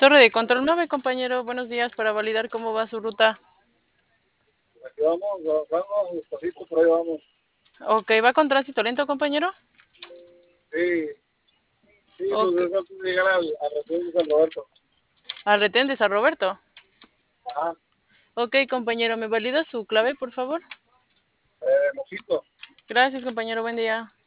Torre de Control 9, compañero. Buenos días para validar cómo va su ruta. Aquí vamos despacito, por ahí vamos. Ok, ¿va con tránsito lento, compañero? Sí, sí, pues Ok. es antes de llegar al retén de San Roberto. Al retén de San Roberto. Ajá, Ok, compañero, ¿me valida su clave, por favor? mojito. Gracias, compañero. Buen día.